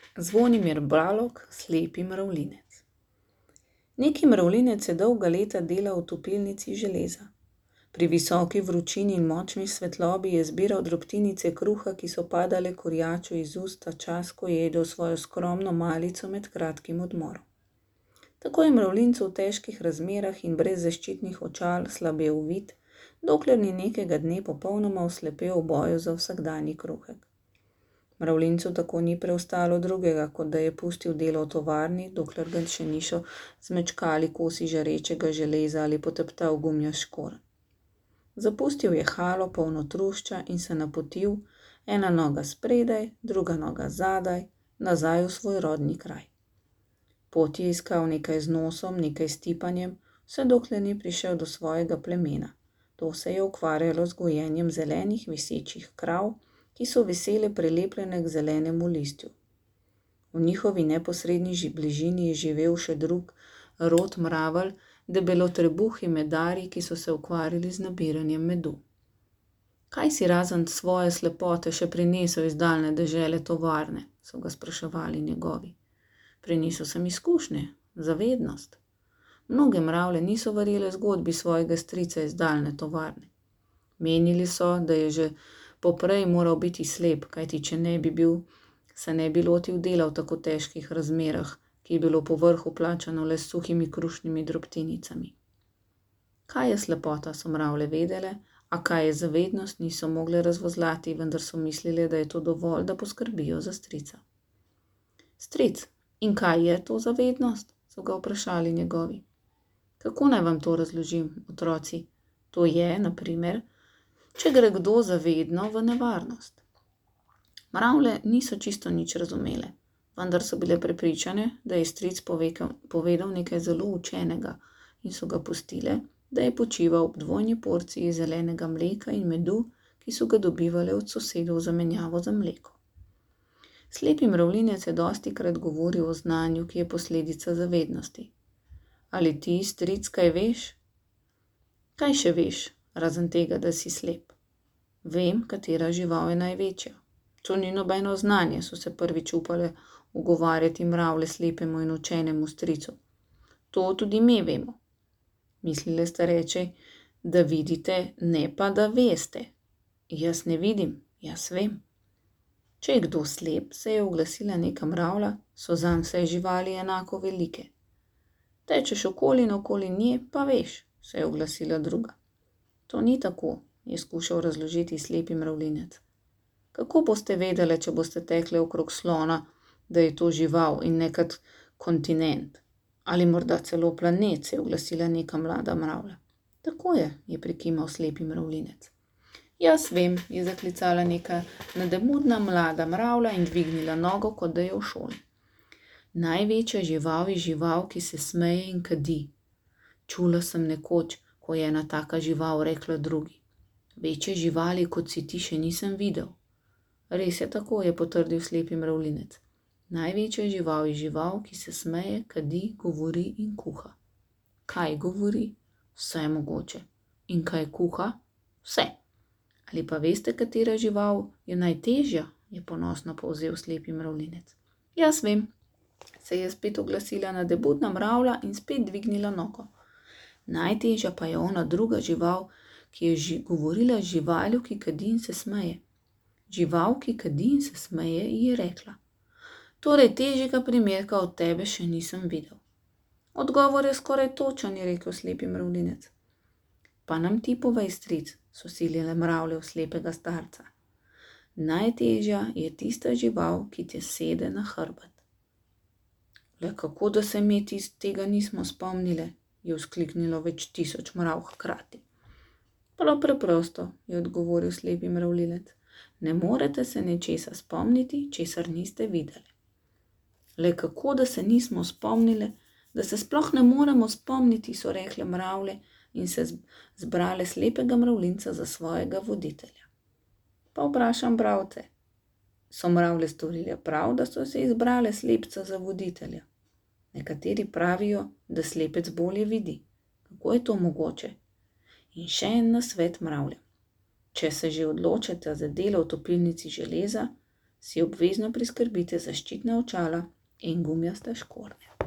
Zvonimir Balog, slepi mravljinec. Neki mravljinec je dolga leta delal v topilnici železa. Pri visoki vročini in močni svetlobi je zbiral drobtinice kruha, ki so padale kurjaču iz ust ta čas, ko je jedel svojo skromno malico med kratkim odmorom. Tako je mravljincu v težkih razmerah in brez zaščitnih očal slabel vid, dokler ni nekega dne popolnoma oslepel v boju za vsakdanji kruhek. Mravljincu tako ni preostalo drugega, kot da je pustil delo v tovarni, dokler ga še niso zmečkali kosi žarečega železa ali poteptal gumijast škorenj. Zapustil je halo polno trušča in se napotil, ena noga spredaj, druga noga zadaj, nazaj v svoj rodni kraj. Pot je iskal nekaj z nosom, nekaj s tipanjem, vse dokler ni prišel do svojega plemena. To se je ukvarjalo z gojenjem zelenih visečih krav, ki so vesele prelepljene k zelenemu listju. V njihovi neposredni bližini je živel še drug rod mravelj, debelotrebuhi medari, ki so se ukvarjali z nabiranjem medu. Kaj si razen svoje slepote še prinesel iz daljne dežele tovarne, so ga spraševali njegovi. Prinesel sem izkušnje, zavednost. Mnoge mravlje niso verjele zgodbi svojega strica iz daljne tovarne. Menili so, da je že poprej moral biti slep, kajti če ne bi bil, se ne bi lotil dela v tako težkih razmerah, ki je bilo po vrhu plačano le s suhimi krušnimi drobtinicami. Kaj je slepota, so mravlje vedele, a kaj je zavednost, niso mogle razvozlati, vendar so mislile, da je to dovolj, da poskrbijo za strica. Stric, in kaj je to zavednost, so ga vprašali njegovi. Kako naj vam to razložim, otroci? To je, na primer, če gre kdo zavedno v nevarnost. Mravlje niso čisto nič razumele, vendar so bile prepričane, da je stric povedal nekaj zelo učenega in so ga pustile, da je počival ob dvojni porciji zelenega mleka in medu, ki so ga dobivale od sosedov za menjavo za mleko. Slepi mravljinec je dostikrat govoril o znanju, ki je posledica zavednosti. Ali ti, stric, kaj veš? Kaj še veš, razen tega, da si slep? Vem, katera žival je največja. To ni nobeno znanje, so se prvič upale ugovarjati mravlje slepemu in učenemu stricu. To tudi mi vemo. Mislile sta reči, da vidite, ne pa da veste. Jaz ne vidim, jaz vem. Če je kdo slep, se je oglasila neka mravlja, so zanj vse živali enako velike. Tečeš okoli in okoli nje, pa veš, se je oglasila druga. To ni tako, je skušal razložiti slepi mravljinec. Kako boste vedele, če boste tekle okrog slona, da je to žival in nekad kontinent? Ali morda celo planet, se je oglasila neka mlada mravlja. Tako je prikimal slepi mravljinec. Jaz vem, je zaklicala neka nadebudna mlada mravlja in dvignila nogo, kot da je v šoli. Največja žival je žival, ki se smeje in kadi. Čula sem nekoč, ko je ena taka žival rekla drugi. Večje živali, kot si ti, še nisem videl. Res je tako, je potrdil slepi mravljinec. Največja žival je žival, ki se smeje, kadi, govori in kuha. Kaj govori? Vse mogoče. In kaj kuha? Vse. Ali pa veste, katera žival je najtežja, je ponosno povzel slepi mravljinec. Jaz vem, se je spet oglasila nadebudna mravlja in spet dvignila nogo. Najtežja pa je ona druga žival, ki je govorila z živaljo, ki kadi in se smeje. Žival, ki kadi in se smeje, ji je rekla. Torej težjega primerka od tebe še nisem videl. Odgovor je skoraj točen, je rekel slepi mravljinec. Pa nam ti povej, stric, so silile mravlje v slepega starca. Najtežja je tista žival, ki te sede na hrbet. Le kako, da se mi tega nismo spomnile, je vzkliknilo več tisoč mrav hkrati. Prav preprosto, je odgovoril slepi mravljinec. Ne morete se nečesa spomniti, česar niste videli. Le kako, da se nismo spomnile, da se sploh ne moremo spomniti, so rekle mravlje in se zbrale slepega mravljinca za svojega voditelja. Pa vprašam bralce, so mravlje storile prav, da so se izbrale slepca za voditelja? Nekateri pravijo, da slepec bolje vidi. Kako je to mogoče? In še en nasvet mravljam. Če se že odločite za delo v topilnici železa, si obvezno priskrbite zaščitna očala in gumijaste škornje.